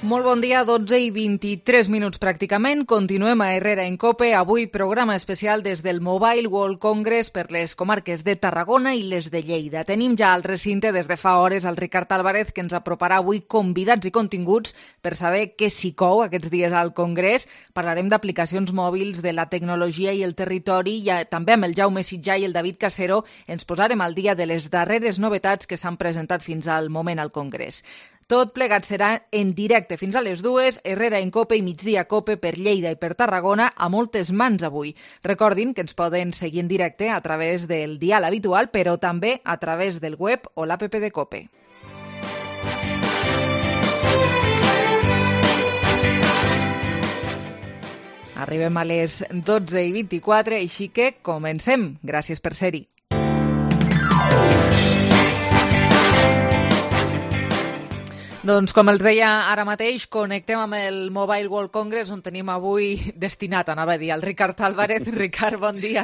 Molt bon dia, 12 i 23 minuts pràcticament. Continuem a Herrera en Cope. Avui programa especial des del Mobile World Congress per les comarques de Tarragona i les de Lleida. Tenim ja al recinte des de fa hores el Ricard Álvarez, que ens aproparà avui convidats i continguts per saber què s'hi cou aquests dies al Congrés. Parlarem d'aplicacions mòbils, de la tecnologia i el territori, i també amb el Jaume Sitjà i el David Casero ens posarem al dia de les darreres novetats que s'han presentat fins al moment al Congrés. Tot plegat serà en directe fins a les 2, Herrera en Cope i Migdia Cope per Lleida i per Tarragona, a moltes mans avui. Recordin que ens poden seguir en directe a través del dial habitual, però també a través del web o l'APP de Cope. Arribem a les 12 i 24, així que comencem. Gràcies per ser-hi. Doncs, com els deia ara mateix, connectem amb el Mobile World Congress, on tenim avui destinat, anava a dir, el Ricard Álvarez. Ricard, bon dia.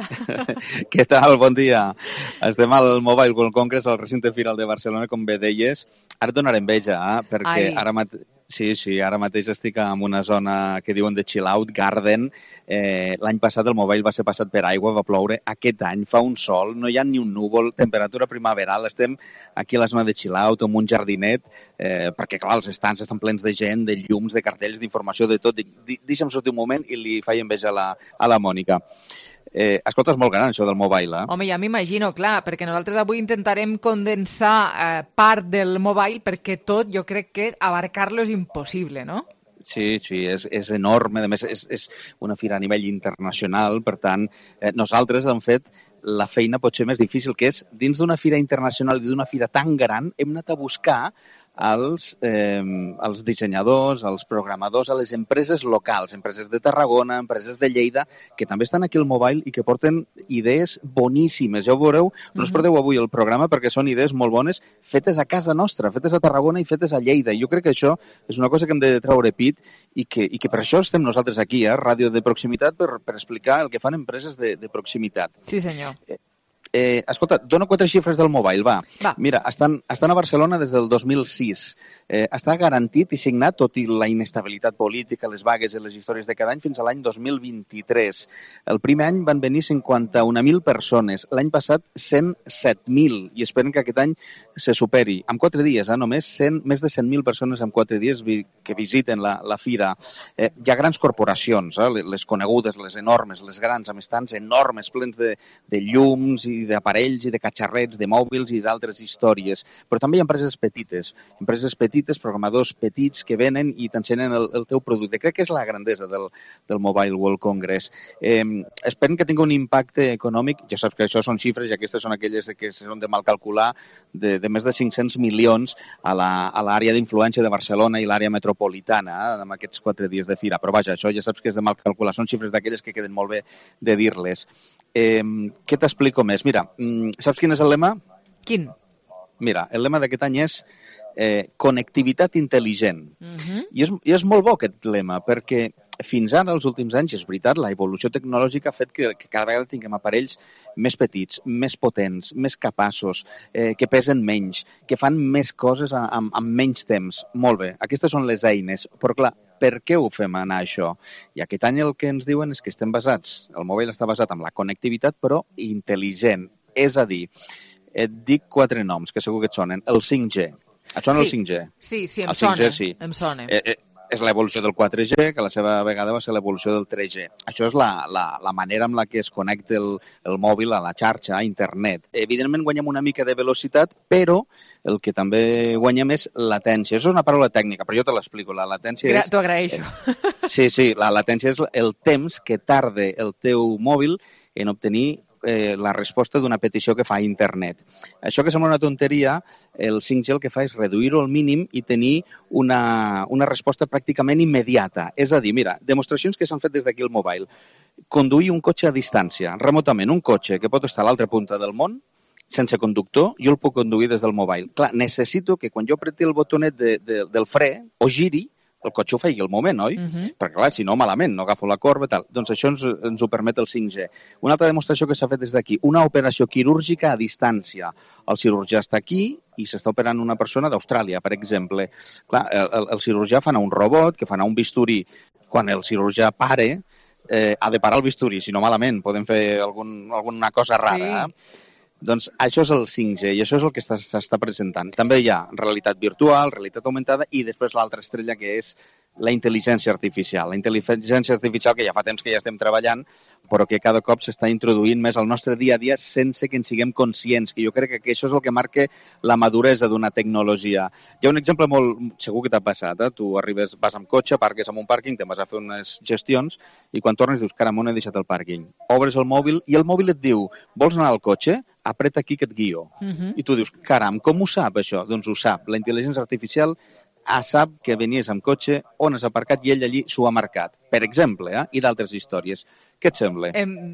Què tal? Bon dia. Estem al Mobile World Congress, al recinte firal de Barcelona, com bé deies. Ara et donaré enveja, perquè ara mateix... Sí, ara mateix estic en una zona que diuen de chill out, garden. L'any passat el Mobile va ser passat per aigua, va ploure. Aquest any fa un sol, no hi ha ni un núvol, temperatura primaveral. Estem aquí a la zona de chill out, amb un jardinet, perquè, clar, els estants estan plens de gent, de llums, de cartells, d'informació, de tot. Deixa'm sortir un moment i li faig enveja a la Mònica. Escolta, és molt gran això del Mobile, Home, ja m'imagino, clar, perquè nosaltres avui intentarem condensar part del Mobile, perquè tot jo crec que abarcar-lo és impossible, no? Sí, és enorme, a més és una fira a nivell internacional, per tant, nosaltres hem fet la feina potser més difícil, que és, dins d'una fira internacional i d'una fira tan gran, hem anat a buscar als dissenyadors, als programadors, a les empreses locals, empreses de Tarragona, empreses de Lleida, que també estan aquí al Mobile i que porten idees boníssimes. Ja ho veureu, no us perdeu avui el programa perquè són idees molt bones, fetes a casa nostra, fetes a Tarragona i fetes a Lleida. Jo crec que això és una cosa que hem de treure pit i que per això estem nosaltres aquí, ràdio de proximitat, per explicar el que fan empreses de proximitat. Sí, senyor. Escolta, dono 4 xifres del Mobile, va. Mira, estan a Barcelona des del 2006. Està garantit i signat, tot i la inestabilitat política, les vagues i les històries de cada any, fins a l'any 2023. El primer any van venir 51.000 persones, l'any passat 107.000, i esperen que aquest any se superi. En 4 dies, només més de 100.000 persones en 4 dies que visiten la fira. Hi ha grans corporacions, les conegudes, les enormes, les grans, amb estants enormes, plens de llums i d'aparells i de catxarrets, de mòbils i d'altres històries. Però també hi ha empreses petites, programadors petits que venen i t'encenen el teu producte. Crec que és la grandesa del Mobile World Congress. Esperen que tingui un impacte econòmic, ja saps que això són xifres i aquestes són aquelles que són de mal calcular, de més de 500 milions a l'àrea d'influència de Barcelona i l'àrea metropolitana amb aquests 4 dies de fira. Però vaja, això ja saps que és de mal calcular, són xifres d'aquelles que queden molt bé de dir-les. Què t'explico més? Mira, saps quin és el lema? Quin? Mira, el lema d'aquest any és connectivitat intel·ligent. I és molt bo aquest lema, perquè fins ara, els últims anys, és veritat, la evolució tecnològica ha fet que cada vegada tinguem aparells més petits, més potents, més capaços, que pesen menys, que fan més coses amb menys temps. Molt bé, aquestes són les eines, però clar, per què ho fem anar això? I aquest any el que ens diuen és que estem basats, el mòbil està basat en la connectivitat, però intel·ligent. És a dir, et dic 4 noms que segur que et sonen. El 5G. Et sona el 5G? Sí, em sona. 5G, sí. Em sona. És l'evolució del 4G, que a la seva vegada va ser l'evolució del 3G. Això és la manera amb la que es connecta el mòbil a la xarxa, a internet. Evidentment guanyem una mica de velocitat, però el que també guanyem és latència. Això és una paraula tècnica, però jo te l'explico. La latència és... T'ho agraeixo. Sí, la latència és el temps que tarda el teu mòbil en obtenir la resposta d'una petició que fa a internet. Això que sembla una tonteria, el 5G el que fa és reduir-ho al mínim i tenir una resposta pràcticament immediata. És a dir, mira, demostracions que s'han fet des d'aquí al mobile. Conduir un cotxe a distància, remotament, un cotxe que pot estar a l'altra punta del món, sense conductor, jo el puc conduir des del mobile. Clar, necessito que quan jo apreti el botonet del fre o giri, el cotxe ho faci al moment, oi? Perquè, clar, si no, malament, no agafo la corba i tal. Doncs això ens ho permet el 5G. Una altra demostració que s'ha fet des d'aquí, una operació quirúrgica a distància. El cirurgià està aquí, i s'està operant una persona d'Austràlia, per exemple. Clar, el cirurgià fa anar un robot, que fa anar un bisturí. Quan el cirurgià pare, ha de parar el bisturí, si no malament, podem fer alguna cosa rara. Sí. Doncs això és el 5G i això és el que s'està presentant. També hi ha realitat virtual, realitat augmentada i després l'altra estrella que és la intel·ligència artificial. La intel·ligència artificial que ja fa temps que ja estem treballant, però que cada cop s'està introduint més al nostre dia a dia sense que en siguem conscients. I jo crec que això és el que marca la maduresa d'una tecnologia. Hi ha un exemple molt segur que t'ha passat. Tu arribes, vas amb cotxe, parques en un pàrquing, te'n vas a fer unes gestions i quan tornes dius, caram, on he deixat el pàrquing? Obres el mòbil i el mòbil et diu, vols anar al cotxe? Apreta aquí que et guio. I tu dius, caram, com ho sap això? Doncs ho sap. La intel·ligència artificial sap que venies amb cotxe, on has aparcat i ell allí s'ho ha marcat. Per exemple, i d'altres històries. Què et sembla?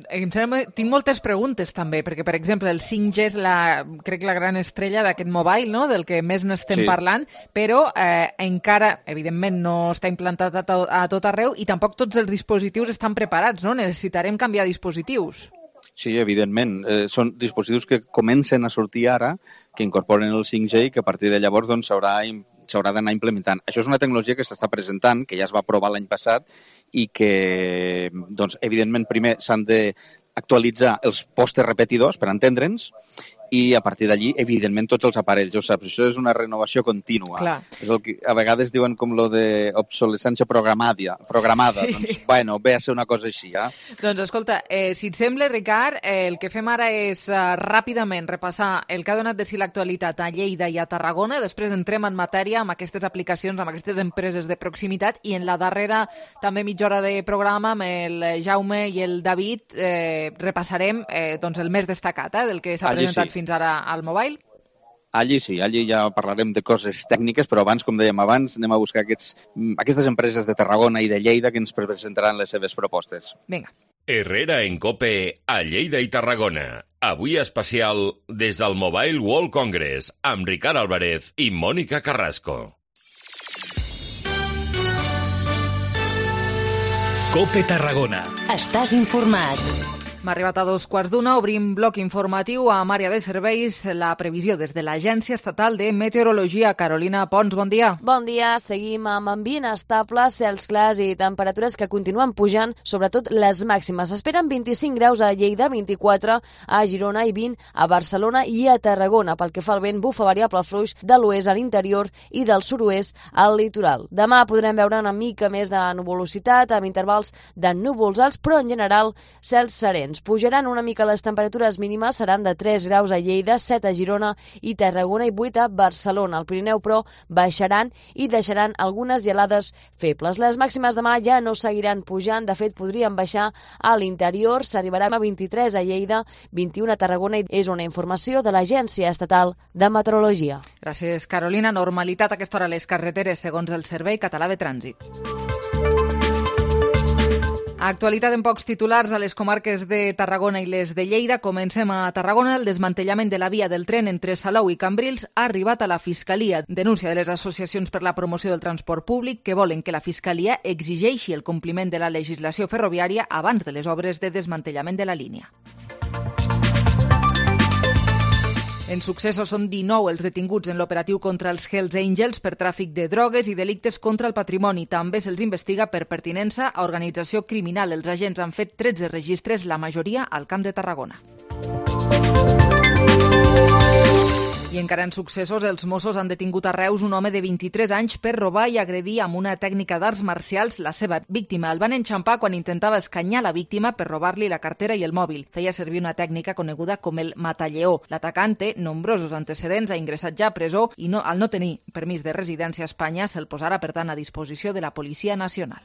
Tinc moltes preguntes també, perquè, per exemple, el 5G és crec la gran estrella d'aquest mobile, no? Del que més n'estem parlant, però encara, evidentment, no està implantat a tot arreu i tampoc tots els dispositius estan preparats, no? Necessitarem canviar dispositius. Sí, evidentment. Són dispositius que comencen a sortir ara, que incorporen el 5G i que a partir de llavors doncs, s'haurà d'anar implementant. Això és una tecnologia que s'està presentant, que ja es va aprovar l'any passat i que, doncs, evidentment, primer s'han d'actualitzar els postes repetidors per entendre'ns i a partir d'allí, evidentment, tots els aparells. Ja ho saps, això és una renovació contínua. Clar. És el que a vegades diuen com lo de obsolescència programada. Sí. Doncs, bueno, ve a ser una cosa així, Doncs, escolta, si et sembla, Ricard, el que fem ara és ràpidament repassar el que ha donat de si l'actualitat a Lleida i a Tarragona, després entrem en matèria amb aquestes aplicacions, amb aquestes empreses de proximitat i en la darrera també mitja hora de programa amb el Jaume i el David repassarem doncs, el més destacat del que s'ha presentat fins ara al mobile? Allí sí, allí ja parlarem de coses tècniques, però abans, com dèiem abans, anem a buscar aquestes empreses de Tarragona i de Lleida que ens presentaran les seves propostes. Vinga. Herrera en COPE a Lleida i Tarragona. Avui especial des del Mobile World Congress amb Ricard Álvarez i Mònica Carrasco. COPE Tarragona. Estàs informat. M'ha arribat a 2:15, obrim bloc informatiu amb àrea de serveis, la previsió des de l'Agència Estatal de Meteorologia. Carolina Pons, bon dia. Bon dia, seguim amb ambient estable, cels clars i temperatures que continuen pujant, sobretot les màximes. Esperen 25 graus a Lleida, 24 a Girona i 20 a Barcelona i a Tarragona. Pel que fa al vent, bufa variable fluix de l'oest a l'interior i del sud-oest al litoral. Demà podrem veure una mica més de nuvolositat, amb intervals de núvols alts, però en general cels serens. Pujaran una mica les temperatures mínimes, seran de 3 graus a Lleida, 7 a Girona i Tarragona i 8 a Barcelona. Al Pirineu, però, baixaran i deixaran algunes gelades febles. Les màximes demà ja no seguiran pujant, de fet podrien baixar a l'interior, s'arribarà a 23 a Lleida, 21 a Tarragona i és una informació de l'Agència Estatal de Meteorologia. Gràcies, Carolina. Normalitat a aquesta hora a les carreteres, segons el Servei Català de Trànsit. Actualitat en pocs titulars a les comarques de Tarragona i les de Lleida. Comencem a Tarragona. El desmantellament de la via del tren entre Salou i Cambrils ha arribat a la Fiscalia. Denúncia de les associacions per la promoció del transport públic que volen que la Fiscalia exigeixi el compliment de la legislació ferroviària abans de les obres de desmantellament de la línia. En successos són 19 els detinguts en l'operatiu contra els Hells Angels per tràfic de drogues i delictes contra el patrimoni. També se'ls investiga per pertinença a organització criminal. Els agents han fet 13 registres, la majoria al Camp de Tarragona. I encara en successos, els Mossos han detingut a Reus un home de 23 anys per robar i agredir amb una tècnica d'arts marcials la seva víctima. El van enxampar quan intentava escanyar la víctima per robar-li la cartera i el mòbil. Feia servir una tècnica coneguda com el matalleó. L'atacant té nombrosos antecedents, ha ingressat ja a presó i al no tenir permís de residència a Espanya se'l posarà, per tant, a disposició de la Policia Nacional.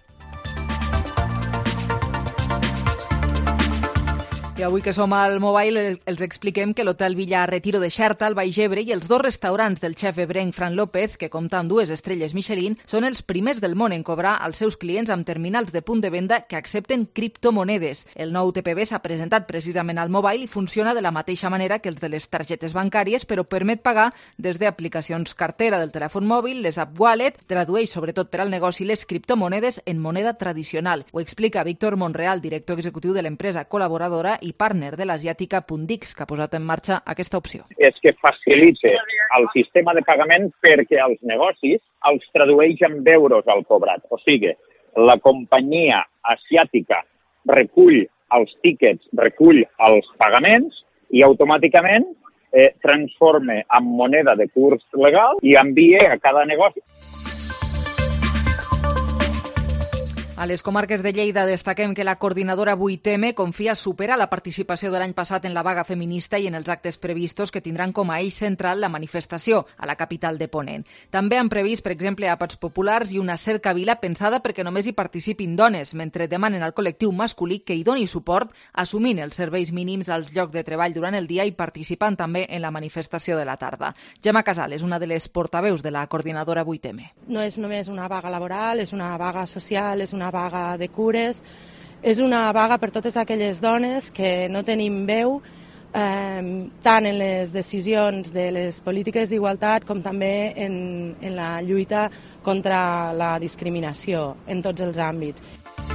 I avui que som al Mobile els expliquem que l'Hotel Villa Retiro de Xerta, al Baix Ebre, i els 2 restaurants del xef ebrenc Fran López, que compta amb 2 estrelles Michelin, són els primers del món en cobrar als seus clients amb terminals de punt de venda que accepten criptomonedes. El nou TPV s'ha presentat precisament al Mobile i funciona de la mateixa manera que els de les targetes bancàries, però permet pagar des d'aplicacions cartera del telèfon mòbil, les app wallet, tradueix sobretot per al negoci les criptomonedes en moneda tradicional. Ho explica Víctor Monreal, director executiu de l'empresa col·laboradora i i partner de l'asiàtica Pundix, que ha posat en marxa aquesta opció. És que facilita el sistema de pagament perquè els negocis els tradueix en euros al cobrat. O sigui, la companyia asiàtica recull els tíquets, recull els pagaments i automàticament transforma en moneda de curs legal i envia a cada negoci. A les comarques de Lleida destaquem que la coordinadora 8M confia superar la participació de l'any passat en la vaga feminista i en els actes previstos que tindran com a eix central la manifestació a la capital de Ponent. També han previst, per exemple, àpats populars i una cercavila pensada perquè només hi participin dones, mentre demanen al col·lectiu masculí que hi doni suport assumint els serveis mínims als llocs de treball durant el dia i participant també en la manifestació de la tarda. Gemma Casal és una de les portaveus de la coordinadora 8M. No és només una vaga laboral, és una vaga social, és una vaga de cures, és una vaga per totes aquelles dones que no tenim veu tant en les decisions de les polítiques d'igualtat com també en la lluita contra la discriminació en tots els àmbits.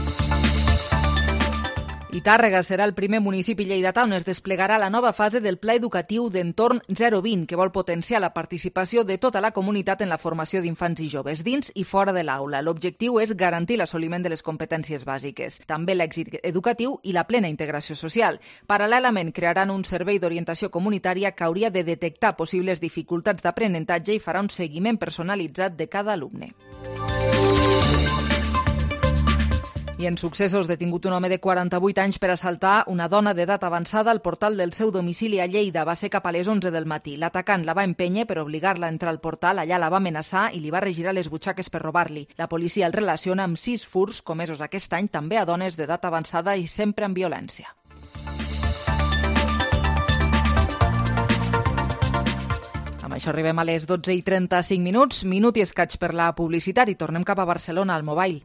I Tàrrega serà el primer municipi lleidatà on es desplegarà la nova fase del Pla Educatiu d'Entorn 020, que vol potenciar la participació de tota la comunitat en la formació d'infants i joves, dins i fora de l'aula. L'objectiu és garantir l'assoliment de les competències bàsiques, també l'èxit educatiu i la plena integració social. Paral·lelament, crearan un servei d'orientació comunitària que hauria de detectar possibles dificultats d'aprenentatge i farà un seguiment personalitzat de cada alumne. I en successos, detingut un home de 48 anys per assaltar una dona d'edat avançada al portal del seu domicili a Lleida. Va ser cap a les 11 del matí. L'atacant la va empènyer per obligar-la a entrar al portal, allà la va amenaçar i li va regirar les butxaques per robar-li. La policia el relaciona amb 6 furts comesos aquest any, també a dones d'edat avançada i sempre amb violència. Amb això arribem a les 12:35 minuts, minut i escaig per la publicitat i tornem cap a Barcelona al Mobile.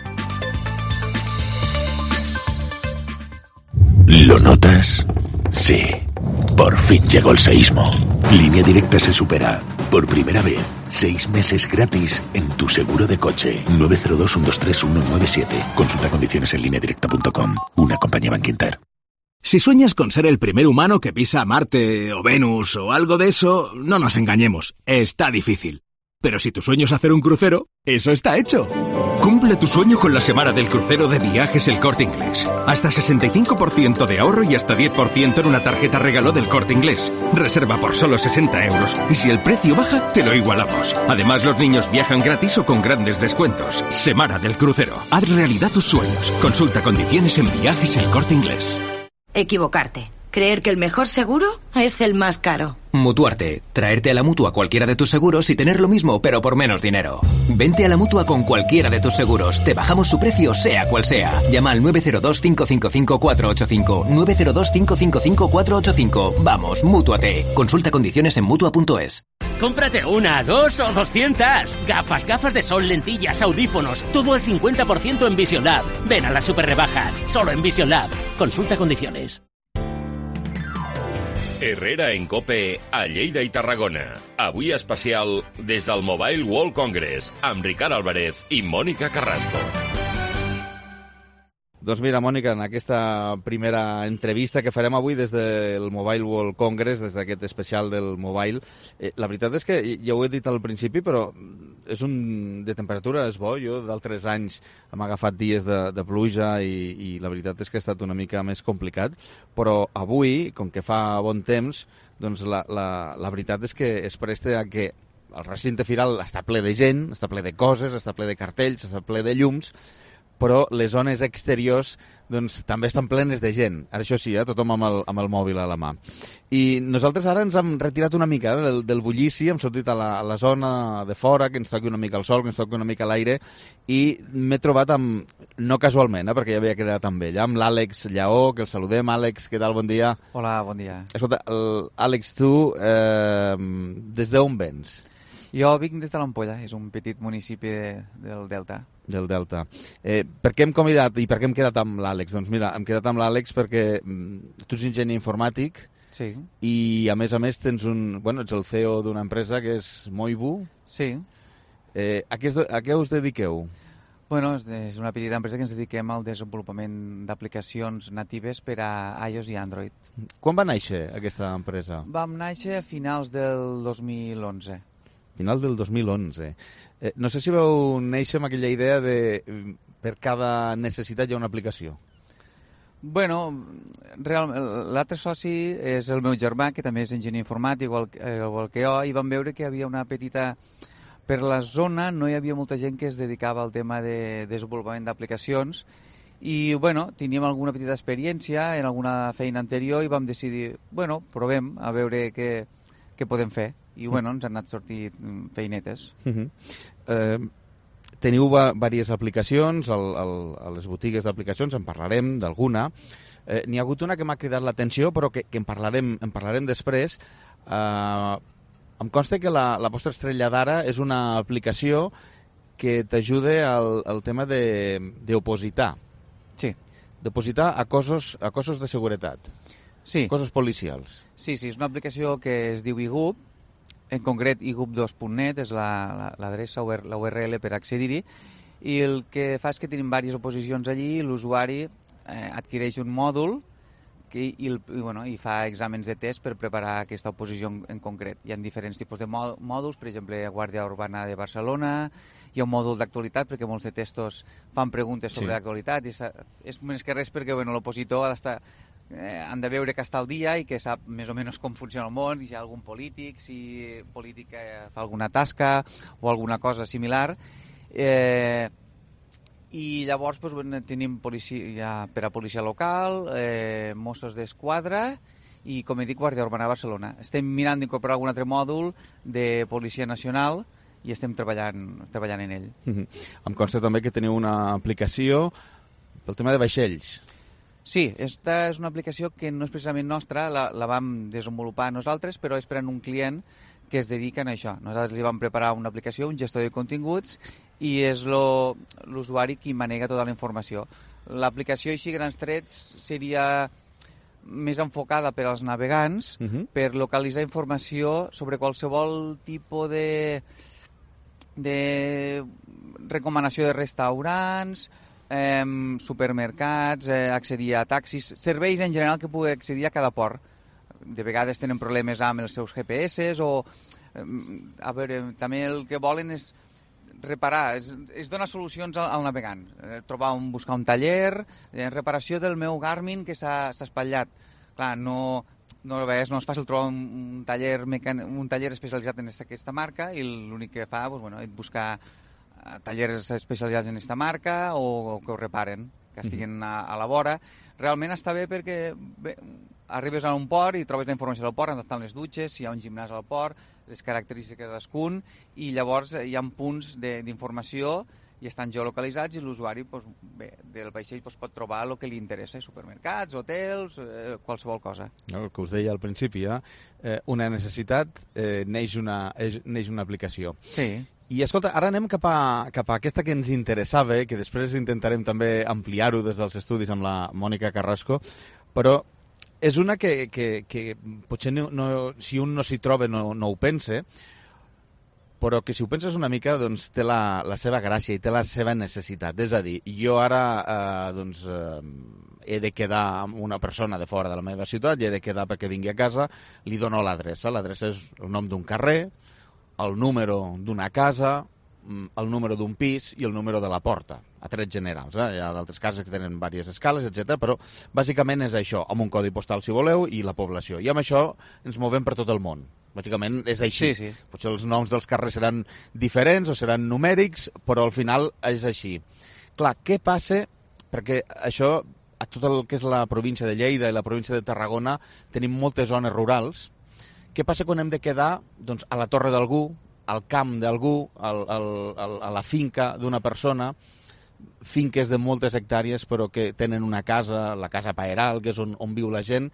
¿Lo notas? Sí. Por fin llegó el seísmo. Línea Directa se supera. Por primera vez, 6 meses gratis en tu seguro de coche. 902-123-197. Consulta condiciones en lineadirecta.com. Una compañía Bankinter. Si sueñas con ser el primer humano que pisa Marte o Venus o algo de eso, no nos engañemos, está difícil. Pero si tu sueño es hacer un crucero, eso está hecho. Cumple tu sueño con la semana del crucero de Viajes El Corte Inglés. Hasta 65% de ahorro y hasta 10% en una tarjeta regalo del Corte Inglés. Reserva por solo 60 euros y si el precio baja, te lo igualamos. Además, los niños viajan gratis o con grandes descuentos. Semana del crucero. Haz realidad tus sueños. Consulta condiciones en Viajes El Corte Inglés. Equivocarte. Creer que el mejor seguro es el más caro. Mutuarte. Traerte a la Mutua cualquiera de tus seguros y tener lo mismo, pero por menos dinero. Vente a la Mutua con cualquiera de tus seguros. Te bajamos su precio, sea cual sea. Llama al 902-555-485. 902-555-485. Vamos, mútuate. Consulta condiciones en Mutua.es. Cómprate una, 2 o 200. Gafas de sol, lentillas, audífonos. Todo al 50% en Vision Lab. Ven a las super rebajas. Solo en Vision Lab. Consulta condiciones. Herrera en COPE a Lleida i Tarragona. Avui especial des del Mobile World Congress amb Ricard Álvarez i Mònica Carrasco. Doncs mira, Mònica, en aquesta primera entrevista que farem avui des del Mobile World Congress, des d'aquest especial del Mobile, la veritat és que, ja ho he dit al principi, però és de temperatura és bo. Jo d'altres anys hem agafat dies de pluja i la veritat és que ha estat una mica més complicat, però avui, com que fa bon temps, doncs la veritat és que es presta a que el recinte firal està ple de gent, està ple de coses, està ple de cartells, està ple de llums, però les zones exteriors doncs, també estan plenes de gent. Ara això sí, tothom amb el mòbil a la mà. I nosaltres ara ens hem retirat una mica del bullici, hem sortit a la zona de fora, que ens toqui una mica el sol, que ens toqui una mica l'aire, i m'he trobat amb, no casualment, perquè ja havia quedat amb ell, amb l'Àlex Lleó, que el saludem. Àlex, què tal? Bon dia. Hola, bon dia. Escolta, Àlex, tu des d'on vens? Jo vinc des de l'Ampolla, és un petit municipi del Delta. Del Delta. Per què hem convidat i per què hem quedat amb l'Àlex? Doncs mira, hem quedat amb l'Àlex perquè tu ets enginyer informàtic, sí, i a més tens ets el CEO d'una empresa que és Moibu. Sí. A què us dediqueu? Bueno, és una petita empresa que ens dediquem al desenvolupament d'aplicacions natives per a iOS i Android. Quan va néixer aquesta empresa? Vam néixer a finals del 2011. Final del 2011. No sé si vau néixer amb aquella idea de per cada necessitat hi ha una aplicació. Bueno, l'altre soci és el meu germà, que també és enginyer informàtic, igual que jo, i vam veure que hi havia una petita... Per la zona no hi havia molta gent que es dedicava al tema de desenvolupament d'aplicacions i, bueno, teníem alguna petita experiència en alguna feina anterior i vam decidir, bueno, provem a veure què podem fer. I, bueno, ens han anat sortint feinetes. Teniu diverses aplicacions a les botigues d'aplicacions, en parlarem d'alguna. N'hi ha hagut una que m'ha cridat l'atenció, però que en parlarem després. Em consta que la vostra estrella d'ara és una aplicació que t'ajuda al tema d'opositar. Sí. D'opositar a cossos de seguretat. Sí. Cossos policials. Sí, és una aplicació que es diu iGUP, en concret iGUP2.net és l'adreça, la URL per accedir-hi, i el que fa és que tenim diverses oposicions allí i l'usuari adquireix un mòdul i fa exàmens de test per preparar aquesta oposició en concret. Hi ha diferents tipus de mòduls, per exemple, Guàrdia Urbana de Barcelona, hi ha un mòdul d'actualitat perquè molts de testos fan preguntes sobre l'actualitat, i és més que res perquè l'opositor han de veure que està al dia i que sap més o menys com funciona el món, si hi ha algun polític, si polític fa alguna tasca o alguna cosa similar. I llavors tenim policia per a policia local, Mossos d'Esquadra i, com he dit, Guàrdia Urbana de Barcelona. Estem mirant d'incorporar algun altre mòdul de Policia Nacional i estem treballant en ell. Em consta també que teniu una aplicació pel tema de vaixells. Sí, aquesta és una aplicació que no és precisament nostra, la vam desenvolupar nosaltres, però és per a un client que es dediquen a això. Nosaltres li vam preparar una aplicació, un gestor de continguts, i és l'usuari qui manega tota la informació. L'aplicació, així grans trets, seria més enfocada per als navegants, per localitzar informació sobre qualsevol tipus de recomanació de restaurants, supermercats, accedir a taxis, serveis en general que pugui accedir a cada port. De vegades tenen problemes amb els seus GPS o... A veure, també el que volen és reparar, és donar solucions al navegant. Buscar un taller, reparació del meu Garmin que s'ha espatllat. Clar, no és fàcil trobar un taller especialitzat en aquesta marca i l'únic que fa és buscar tallers especialitzats en aquesta marca o que ho reparen, que estiguin a la vora. Realment està bé perquè arribes a un port i trobes la informació del port, on estan les dutxes, si hi ha un gimnàs al port, les característiques de cadascun, i llavors hi ha punts d'informació i estan geolocalitzats i l'usuari del vaixell pot trobar el que li interessa, supermercats, hotels, qualsevol cosa. El que us deia al principi, una necessitat neix una aplicació. Sí. I escolta, ara anem cap a aquesta que ens interessava, que després intentarem també ampliar-ho des dels estudis amb la Mònica Carrasco, però és una que potser si un no s'hi troba no ho pense, però que si ho penses una mica doncs té la seva gràcia i té la seva necessitat. És a dir, jo ara he de quedar amb una persona de fora de la meva ciutat i he de quedar perquè vingui a casa, li dono l'adreça. L'adreça és el nom d'un carrer, el número d'una casa, el número d'un pis i el número de la porta, a trets generals. Hi ha d'altres cases que tenen diverses escales, etc. però bàsicament és això, amb un codi postal si voleu i la població. I amb això ens movem per tot el món. Bàsicament és així. Sí. Potser els noms dels carrers seran diferents o seran numèrics, però al final és així. Clar, què passa? Perquè això, a tot el que és la província de Lleida i la província de Tarragona, tenim moltes zones rurals. Què passa quan hem de quedar a la torre d'algú, al camp d'algú, a la finca d'una persona, finques de moltes hectàrees però que tenen una casa, la casa paeral, que és on viu la gent?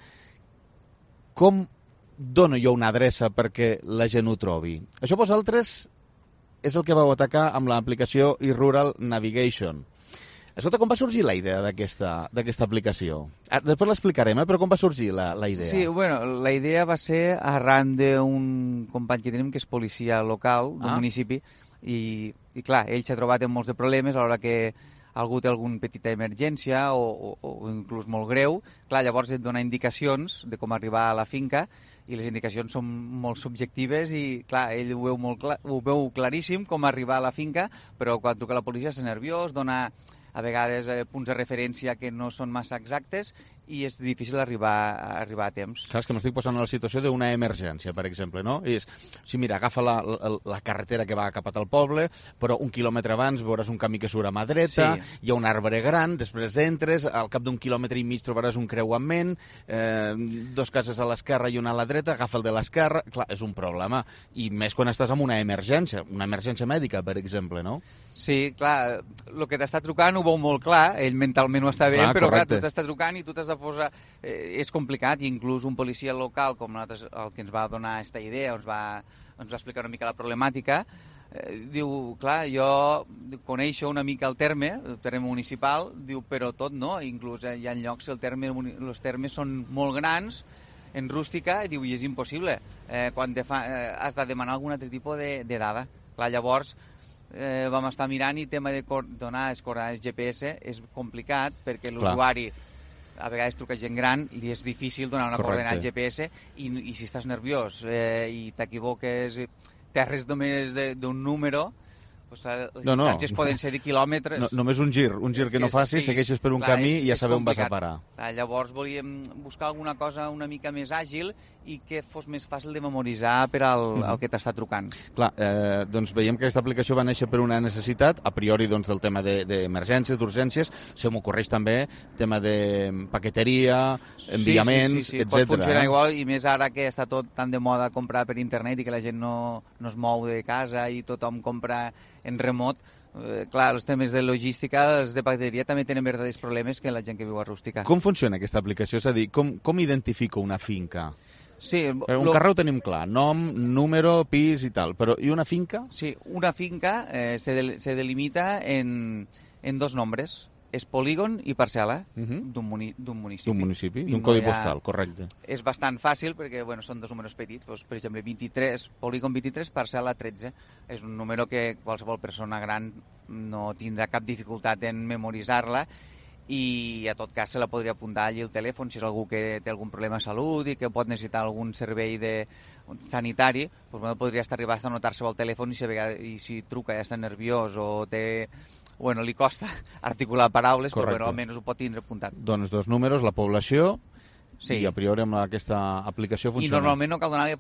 Com dono jo una adreça perquè la gent ho trobi? Això vosaltres és el que vau atacar amb l'aplicació eRural Navigation. Escolta, com va sorgir la idea d'aquesta aplicació? Després l'explicarem, però com va sorgir la idea? Sí, la idea va ser arran d'un company que tenim que és policia local del municipi i I clar, ell s'ha trobat en molts de problemes a l'hora que algú té alguna petita emergència o inclús molt greu. Clar, llavors et dona indicacions de com arribar a la finca i les indicacions són molt subjectives i, clar, ell ho veu claríssim com arribar a la finca, però quan truca la policia és nerviós, dona a vegades punts de referència que no són massa exactes i és difícil arribar a temps. Clar, és que m'estic posant en la situació d'una emergència, per exemple, no? I és, sí, mira, agafa la carretera que va cap al poble, però un quilòmetre abans veuràs un camí que surt a mà dreta, sí. Hi ha un arbre gran, després entres, al cap d'un quilòmetre i mig trobaràs un creuament, 2 cases a l'esquerra i una a la dreta, agafa el de l'esquerra, clar, és un problema. I més quan estàs en una emergència mèdica, per exemple, no? Sí, clar, el que t'està trucant ho veu molt clar, ell mentalment ho està bé, però clar, tu t'està trucant i tu t'has de posar... és complicat, i inclús un policia local, com el que ens va donar aquesta idea, ens va explicar una mica la problemàtica, diu, clar, jo coneixo una mica el terme municipal, diu, però tot no, inclús hi ha llocs que els termes són molt grans, en rústica, i diu, i és impossible, quan has de demanar algun altre tipus de dada. Clar, llavors, vam estar mirant i el tema de donar les coordenades GPS és complicat perquè l'usuari a vegades truca gent gran i és difícil donar una coordenada GPS i si estàs nerviós i t'equivoques, t'erres només d'un número, les distàncies poden ser de quilòmetres. Només un gir que no facis, segueixes per un camí i ja sabeu on vas a parar. Llavors volíem buscar alguna cosa una mica més àgil i que fos més fàcil de memoritzar per al que t'està trucant. Clar, doncs veiem que aquesta aplicació va néixer per una necessitat, a priori doncs, del tema d'emergències, d'urgències, se m'ocorreix també tema de paqueteria, enviaments, etc. Pot funcionar igual, i més ara que està tot tan de moda comprar per internet i que la gent no es mou de casa i tothom compra en remot, clar, els temes de logística, els de paqueteria també tenen verdaders problemes que la gent que viu a rústica. Com funciona aquesta aplicació? És a dir, com identifico una finca? Sí, un carrer ho tenim clar, nom, número, pis i tal, però i una finca? Sí, una finca se delimita en 2 nombres. És polígon i parcel·la d'un municipi. D'un municipi, d'un codi postal, correcte. És bastant fàcil perquè són 2 números petits. Per exemple, 23, polígon 23, parcel·la 13. És un número que qualsevol persona gran no tindrà cap dificultat en memoritzar-la i a tot cas se la podria apuntar allí al telèfon si és algú que té algun problema de salut i que pot necessitar algun servei sanitari, podria arribar a anotar-se al telèfon i si truca ja està nerviós o té... li costa articular paraules, però almenys ho pot tindre apuntat. Doncs 2 números, la població, i a priori amb aquesta aplicació funciona. I normalment no cal donar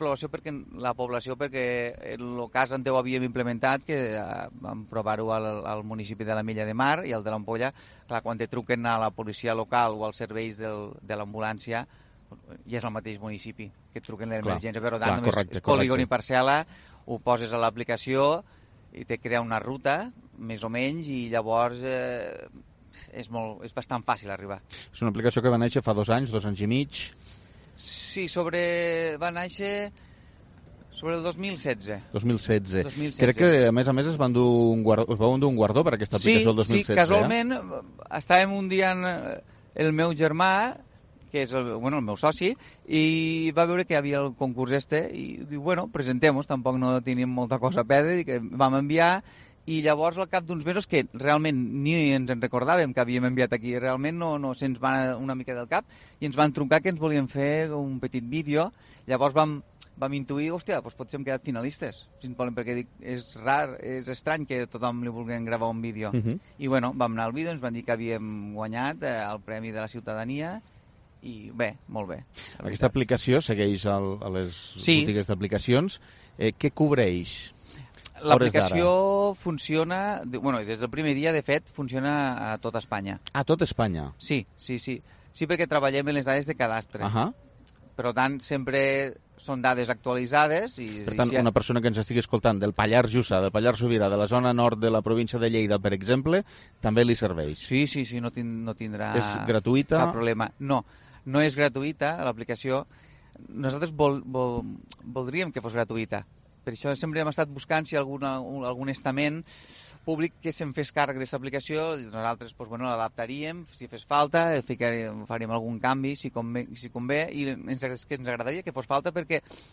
la població perquè el cas en teu havíem implementat, que vam provar-ho al municipi de la Mella de Mar i al de l'Ampolla, clar, quan te truquen a la policia local o als serveis de l'ambulància, ja és el mateix municipi que et truquen l'emergència, però tant, només és polígon i parcel·la, ho poses a l'aplicació i te crea una ruta, més o menys, i llavors és bastant fàcil arribar. És una aplicació que va néixer fa 2 anys, 2 anys i mig. Sí, va néixer sobre el 2016. 2016. Crec que, a més, es va endur un guardó per aquesta aplicació el 2016. Sí, casualment, estàvem un dia el meu germà, que és el meu soci, i va veure que hi havia el concurs i diu, presentem-nos, tampoc no teníem molta cosa a perdre, i que vam enviar, i llavors al cap d'uns mesos, que realment ni ens en recordàvem que havíem enviat aquí, realment no se'ns va anar una mica del cap, i ens van truncar que ens volien fer un petit vídeo, llavors vam intuir, hòstia, doncs potser hem quedat finalistes, perquè és rar, és estrany que tothom li vulguin gravar un vídeo. I vam anar al vídeo, ens van dir que havíem guanyat el Premi de la Ciutadania, i bé, molt bé. Aquesta aplicació segueix a les botigues d'aplicacions. Què cobreix? L'aplicació funciona, des del primer dia, de fet, funciona a tot Espanya. A tot Espanya? Sí, perquè treballem en les dades de cadastre. Per tant, sempre són dades actualitzades. Per tant, una persona que ens estigui escoltant del Pallars Jussà, del Pallars Sobirà, de la zona nord de la província de Lleida, per exemple, també li serveix? Sí, no tindrà És gratuïta? Cap problema. No és gratuïta, l'aplicació. Nosaltres voldríem que fos gratuïta. Per això sempre hem estat buscant si algun estament públic que se'n fes càrrec d'aquesta aplicació, nosaltres l'adaptaríem, si fes falta, faríem algun canvi, si convé, i ens agradaria que fos falta perquè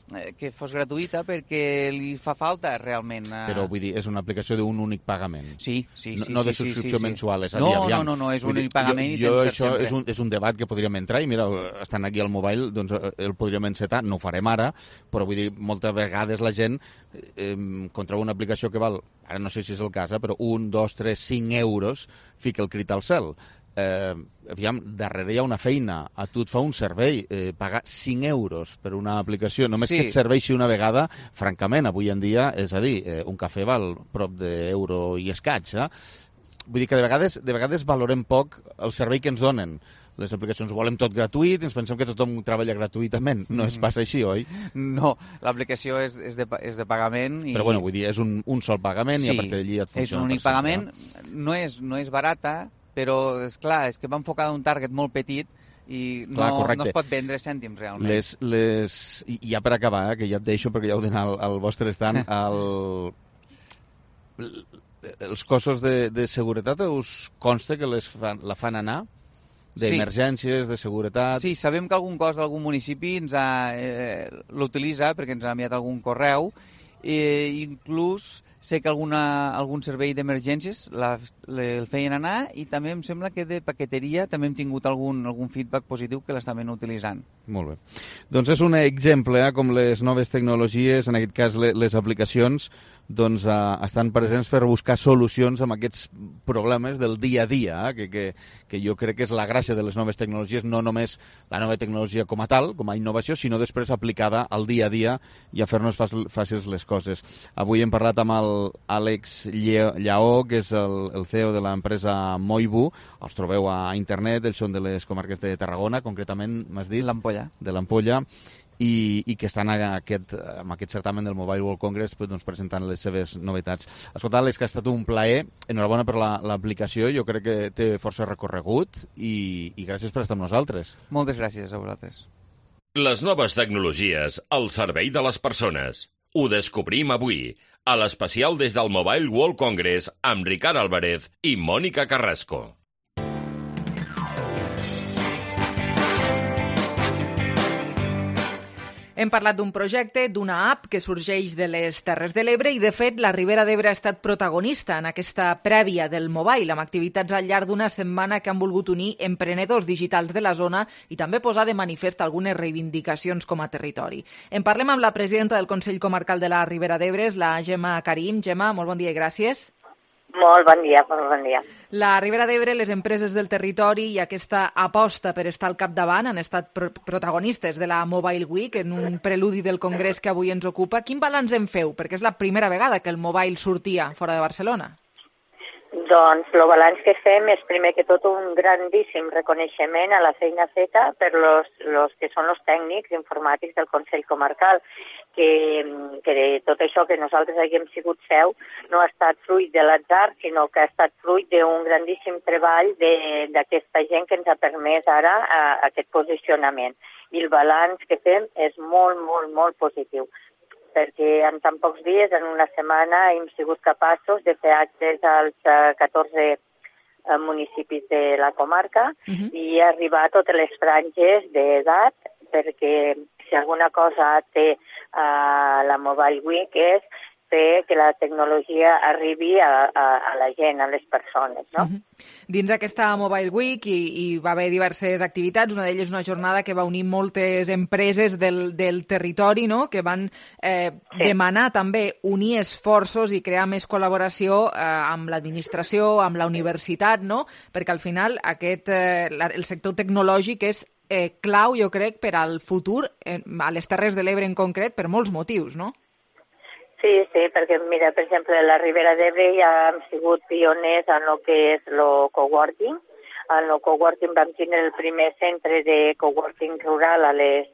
que fos gratuïta perquè li fa falta realment. Però vull dir, és una aplicació d'un únic pagament. Sí. No de subscripció mensual. És a dir, no, és un únic pagament. Jo això és un debat que podríem entrar i mira, estan aquí al mobile, doncs el podríem encetar, no ho farem ara, però vull dir, moltes vegades la gent contra una aplicació que val, ara no sé si és el cas, però 1, 2, 3, 5 euros, fica el crit al cel. Aviam, darrere hi ha una feina, a tu et fa un servei, pagar 5 euros per una aplicació, només que et serveixi una vegada, francament, avui en dia, és a dir, un cafè val prop d'euro i escaig, Vull dir que de vegades valorem poc el servei que ens donen. Les aplicacions ho volem tot gratuït, ens pensem que tothom treballa gratuïtament. No és pas així, oi? No, l'aplicació és de pagament. Però bueno, vull dir, és un sol pagament i a partir d'allí et funciona. És un únic pagament, no és barata, però és clar, és que va enfocada a un target molt petit i no es pot vendre cèntims realment. I ja per acabar, que ja et deixo perquè ja heu d'anar al vostre estant, els cossos de seguretat us consta que la fan anar? D'emergències, de seguretat... Sí, sabem que algun cos d'algun municipi l'utilitza perquè ens ha enviat algun correu. Inclús sé que algun servei d'emergències el feien anar i també em sembla que de paqueteria també hem tingut algun feedback positiu que l'estaven utilitzant. Molt bé. Doncs és un exemple com les noves tecnologies, en aquest cas les aplicacions, doncs estan presents per buscar solucions amb aquests problemes del dia a dia, que jo crec que és la gràcia de les noves tecnologies, no només la nova tecnologia com a tal, com a innovació, sinó després aplicada al dia a dia i a fer-nos fàcils les coses. Avui hem parlat amb l'Àlex Lleó, que és el CEO de l'empresa Moibu. Els trobeu a internet, ells són de les comarques de Tarragona, concretament, m'has dit? L'Ampolla. De l'Ampolla. I que estan amb aquest certamen del Mobile World Congress doncs, presentant les seves novetats. Escolta, Àlex, que ha estat un plaer. Enhorabona per l'aplicació. Jo crec que té força recorregut i gràcies per estar amb nosaltres. Moltes gràcies a vosaltres. Les noves tecnologies al servei de les persones. Ho descobrim avui, a l'especial des del Mobile World Congress amb Ricard Álvarez i Mònica Carrasco. Hem parlat d'un projecte, d'una app que sorgeix de les Terres de l'Ebre i, de fet, la Ribera d'Ebre ha estat protagonista en aquesta prèvia del mobile, amb activitats al llarg d'una setmana que han volgut unir emprenedors digitals de la zona i també posar de manifest algunes reivindicacions com a territori. En parlem amb la presidenta del Consell Comarcal de la Ribera d'Ebre, la Gemma Karim. Gemma, molt bon dia i gràcies. Molt bon dia, molt bon dia. La Ribera d'Ebre, les empreses del territori i aquesta aposta per estar al capdavant han estat protagonistes de la Mobile Week en un preludi del congrés que avui ens ocupa. Quin balanç en feu? Perquè és la primera vegada que el mobile sortia fora de Barcelona. Doncs el balanç que fem és primer que tot un grandíssim reconeixement a la feina feta per los que són els tècnics informàtics del Consell Comarcal, que tot això que nosaltres haguem sigut seu no ha estat fruit de l'atzar, sinó que ha estat fruit d'un grandíssim treball d'aquesta gent que ens ha permès ara aquest posicionament. I el balanç que fem és molt, molt, molt positiu, perquè en tan pocs dies, en una setmana, hem sigut capaços de fer actes als 14 municipis de la comarca i arribar a totes les franges d'edat, perquè si alguna cosa té la Mobile Week és fer que la tecnologia arribi a la gent, a les persones, no? Dins d'aquesta Mobile Week hi va haver diverses activitats, una d'elles una jornada que va unir moltes empreses del territori, no?, que van demanar també unir esforços i crear més col·laboració amb l'administració, amb la universitat, no?, perquè al final el sector tecnològic és clau, jo crec, per al futur, a les Terres de l'Ebre en concret, per molts motius, no? Sí, perquè, mira, per exemple, a la Ribera d'Ebre ja hem sigut pioners en el que és el coworking. En el coworking vam tenir el primer centre de coworking rural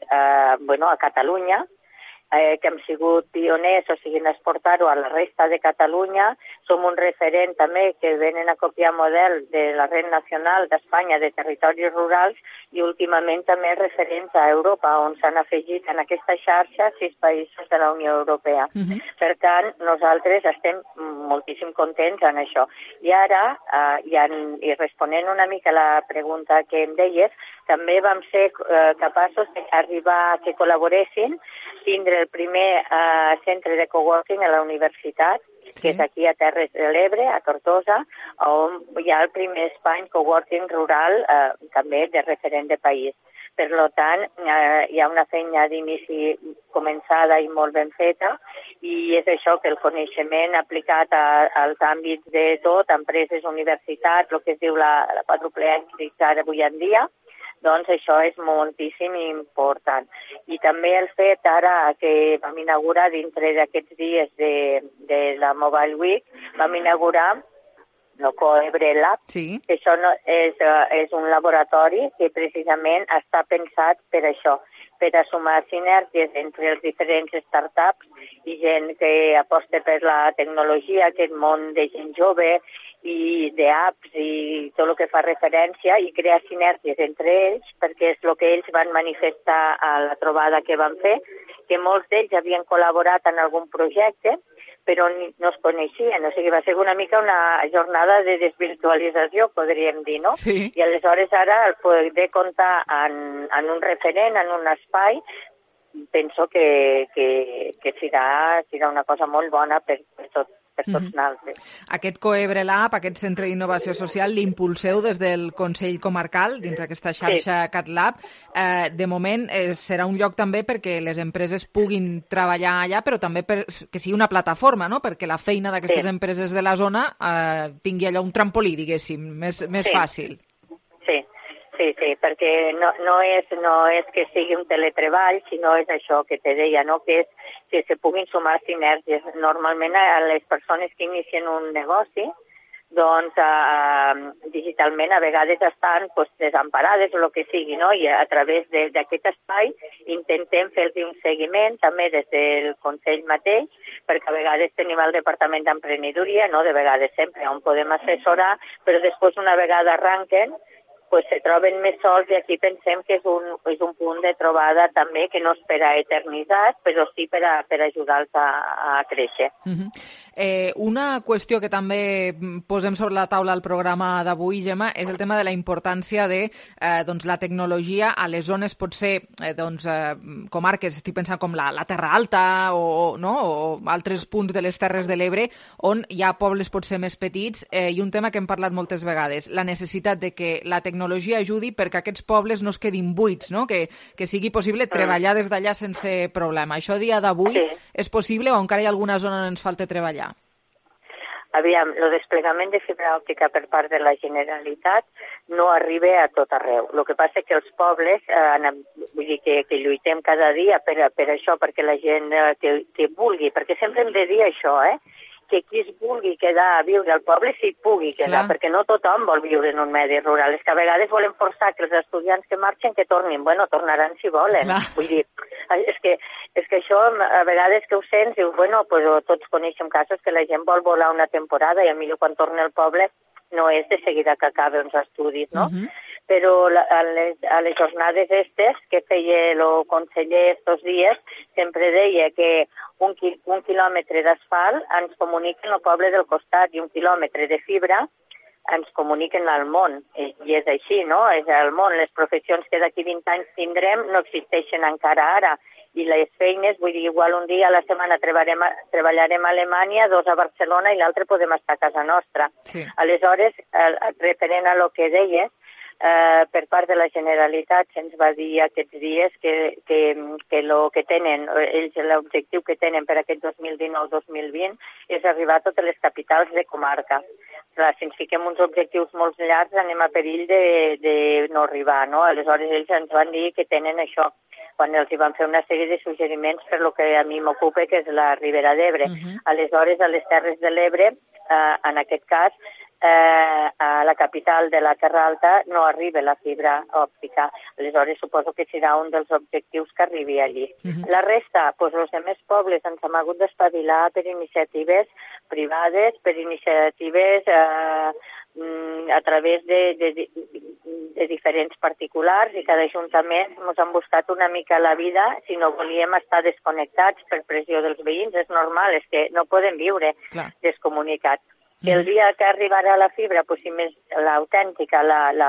a Catalunya, que hem sigut pioners, o sigui, en exportar-ho a la resta de Catalunya. Som un referent també que venen a copiar model de la Red Nacional d'Espanya de Territoris Rurals i últimament també referents a Europa, on s'han afegit en aquesta xarxa 6 països de la Unió Europea. Per tant, nosaltres estem moltíssim contents en això. I ara, i responent una mica a la pregunta que em deies, també vam ser capaços d'arribar que col·laboressin, tindre el primer centre de coworking a la universitat, que és aquí a Terres de l'Ebre, a Tortosa, on hi ha el primer espai coworking rural, també de referent de país. Per tant, hi ha una feina d'inici començada i molt ben feta, i és això que el coneixement aplicat als àmbits de tot, empreses, universitats, el que es diu la quàdruple èxit ara avui en dia, doncs això és moltíssim important. I també el fet ara que vam inaugurar dintre d'aquests dies de la Mobile Week, vam inaugurar el Coebre Lab, que això és un laboratori que precisament està pensat per això, per a sumar sinergies entre els diferents startups i gent que aposta per la tecnologia, aquest món de gent jove i d'apps i tot el que fa referència, i crear sinergies entre ells, perquè és el que ells van manifestar a la trobada que van fer, que molts d'ells havien col·laborat en algun projecte, però no es coneixien. O sigui, va ser una mica una jornada de desvirtualització, podríem dir, no? Sí. I aleshores ara el poder comptar en un referent, en un espai, penso que serà una cosa molt bona per tots nosaltres. Aquest Coebre Lab, aquest centre d'innovació social, l'impulseu des del Consell Comarcal, dins d'aquesta xarxa CatLab. De moment serà un lloc també perquè les empreses puguin treballar allà, però també que sigui una plataforma, no? Perquè la feina d'aquestes empreses de la zona tingui allò un trampolí, diguéssim, més fàcil. Sí, perquè no és que sigui un teletreball, sinó és això que te deia, no? Que se puguin sumar sinergies. Normalment les persones que inicien un negoci, doncs digitalment a vegades estan desemparades o el que sigui, no? I a través d'aquest espai intentem fer-los un seguiment també des del Consell mateix, perquè a vegades tenim el Departament d'Emprenedoria, no? De vegades sempre on podem assessorar, però després una vegada arranquen se troben més sols, i aquí pensem que és un punt de trobada també que no és per a eternitat, però sí per ajudar-los a créixer. Una qüestió que també posem sobre la taula al programa d'avui, Gemma, és el tema de la importància de la tecnologia a les zones, potser comarques, estic pensant com la Terra Alta o altres punts de les Terres de l'Ebre, on hi ha pobles potser més petits, i un tema que hem parlat moltes vegades, la necessitat de que la tecnologia ajudi perquè aquests pobles no es quedin buits, no? Que sigui possible treballar des d'allà sense problema. Això a dia d'avui és possible o encara hi ha alguna zona on ens falta treballar? Aviam, el desplegament de fibra òptica per part de la Generalitat no arriba a tot arreu. El que passa és que els pobles, vull dir que lluitem cada dia per això, perquè la gent que vulgui, perquè sempre hem de dir això, que qui es vulgui quedar a viure al poble s'hi pugui quedar, perquè no tothom vol viure en un medi rural. És que a vegades volem forçar que els estudiants que marxen que tornin. Bueno, tornaran si volen. Vull dir, és que això a vegades que ho sents, dius, tots coneixem casos que la gent vol volar una temporada i a millor quan torna al poble no és de seguida que acabe uns estudis, no? Però a les jornades que feia el conseller estos dies sempre deia que un quilòmetre d'asfalt ens comuniquen el poble del costat i un quilòmetre de fibra ens comuniquen al món. I és així, no? És al món. Les professions que d'aquí 20 anys tindrem no existeixen encara ara. I les feines, vull dir, igual un dia a la setmana treballarem a Alemanya, 2 a Barcelona i l'altre podem estar a casa nostra. Aleshores, referent a lo que deies, per part de la Generalitat se'ns va dir aquests dies que l'objectiu que tenen per aquest 2019-2020 és arribar a totes les capitals de comarca. Clar, si ens fiquem uns objectius molt llargs anem a perill de no arribar, no? Aleshores ells ens van dir que tenen això, quan els hi van fer una sèrie de suggeriments per lo que a mi m'ocupa, que és la Ribera d'Ebre. Aleshores, a les Terres de l'Ebre, en aquest cas, a la capital de la Terra Alta no arriba la fibra òptica. Aleshores, suposo que serà un dels objectius que arribi allí. La resta, els altres pobles ens hem hagut d'espavilar per iniciatives privades, per iniciatives a través de diferents particulars, i cada ajuntament ens han buscat una mica la vida si no volíem estar desconnectats per pressió dels veïns. És normal, és que no podem viure descomunicats. que el dia que arribarà la fibra, pues, si més l'autèntica,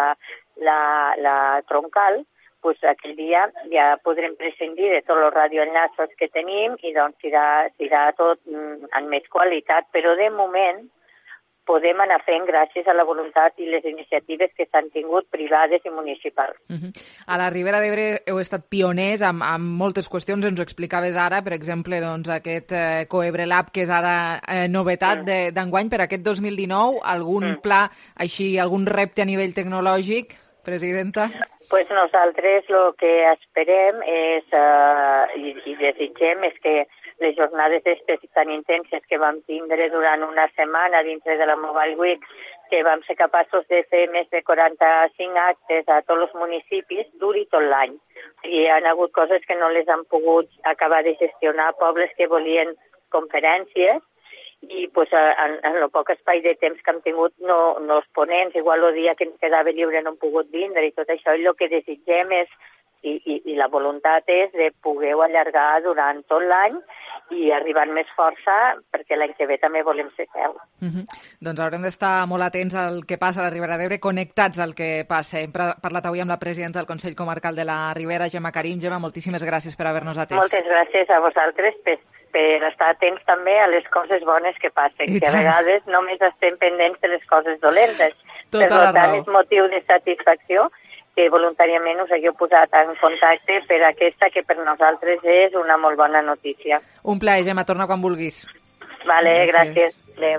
la troncal, pues, aquell dia ja podrem prescindir de tots els radioenllaços que tenim i doncs serà tot en més qualitat, però de moment podem anar fent gràcies a la voluntat i les iniciatives que s'han tingut privades i municipals. A la Ribera d'Ebre heu estat pioners amb moltes qüestions, ens ho explicaves ara, per exemple, doncs, aquest Coebre Lab, que és ara novetat d'enguany per aquest 2019. Algun pla, així, algun repte a nivell tecnològic, presidenta? Pues nosaltres el que esperem és, i desitgem és que les jornades tan intenses que vam tindre durant una setmana dintre de la Mobile Week, que vam ser capaços de fer més de 45 actes a tots els municipis, duri tot l'any. Hi ha hagut coses que no les han pogut acabar de gestionar, pobles que volien conferències, i pues, en el poc espai de temps que hem tingut no els ponents, igual el dia que ens quedava lliure no han pogut vindre i tot això, i el que desitgem és, i la voluntat és de poder-ho allargar durant tot l'any i arribar amb més força, perquè l'any que ve també volem ser seu. Doncs haurem d'estar molt atents al que passa a la Ribera d'Ebre, connectats al que passa. Hem parlat avui amb la presidenta del Consell Comarcal de la Ribera, Gemma Karim. Gemma, moltíssimes gràcies per haver-nos atès. Moltes gràcies a vosaltres per estar atents també a les coses bones que passen, que a vegades només estem pendents de les coses dolentes. Per tant, és motiu de satisfacció que voluntàriament us hagueu posat en contacte per aquesta que per nosaltres és una molt bona notícia. Un plaer, Gemma, torna quan vulguis. Vale, gràcies. Adéu.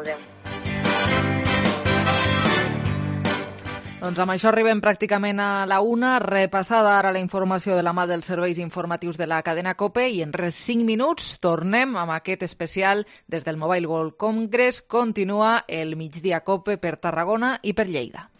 Doncs amb això arribem pràcticament a la 1. Repassada ara la informació de la mà dels serveis informatius de la cadena COPE i en res 5 minuts tornem amb aquest especial des del Mobile World Congress. Continua el Migdia COPE per Tarragona i per Lleida.